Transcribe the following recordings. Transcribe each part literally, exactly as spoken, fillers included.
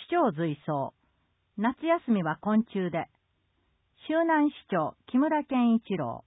市長随想。夏休みは昆虫で。周南市長木村健一郎。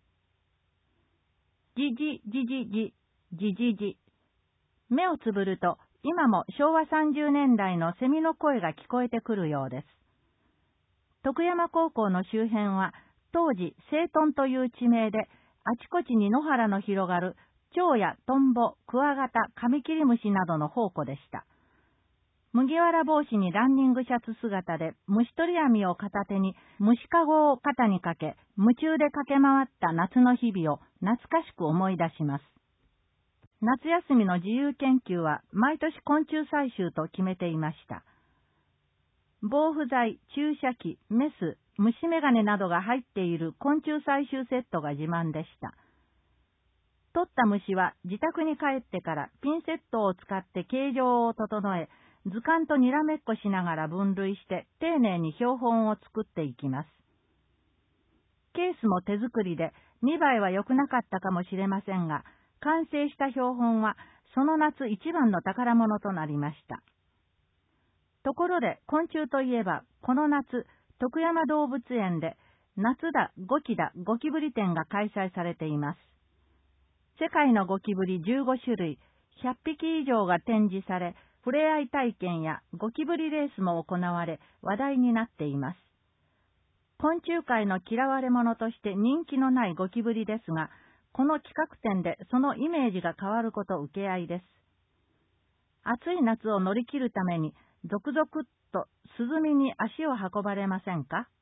じじじじじじじじ。目をつぶると今もしょうわさんじゅうねんだいのセミの声が聞こえてくるようです。徳山高校の周辺は当時整頓という地名であちこちに野原の広がる蝶やトンボ、クワガタ、カミキリムシなどの宝庫でした。麦わら帽子にランニングシャツ姿で虫取り網を片手に虫かごを肩にかけ夢中で駆け回った夏の日々を懐かしく思い出します。夏休みの自由研究は毎年昆虫採集と決めていました。防腐剤、注射器、メス、虫眼鏡などが入っている昆虫採集セットが自慢でした。取った虫は自宅に帰ってからピンセットを使って形状を整え、図鑑とにらめっこしながら分類して丁寧に標本を作っていきます。ケースも手作りで見栄えは良くなかったかもしれませんが、完成した標本はその夏一番の宝物となりました。ところで昆虫といえばこの夏、徳山動物園で夏だゴキだゴキブリ展が開催されています。世界のゴキブリじゅうごしゅるい、ひゃっぴき以上が展示され、触れ合い体験やゴキブリレースも行われ話題になっています。昆虫界の嫌われ者として人気のないゴキブリですが、この企画展でそのイメージが変わること受け合いです。暑い夏を乗り切るために続々と涼みに足を運ばれませんか？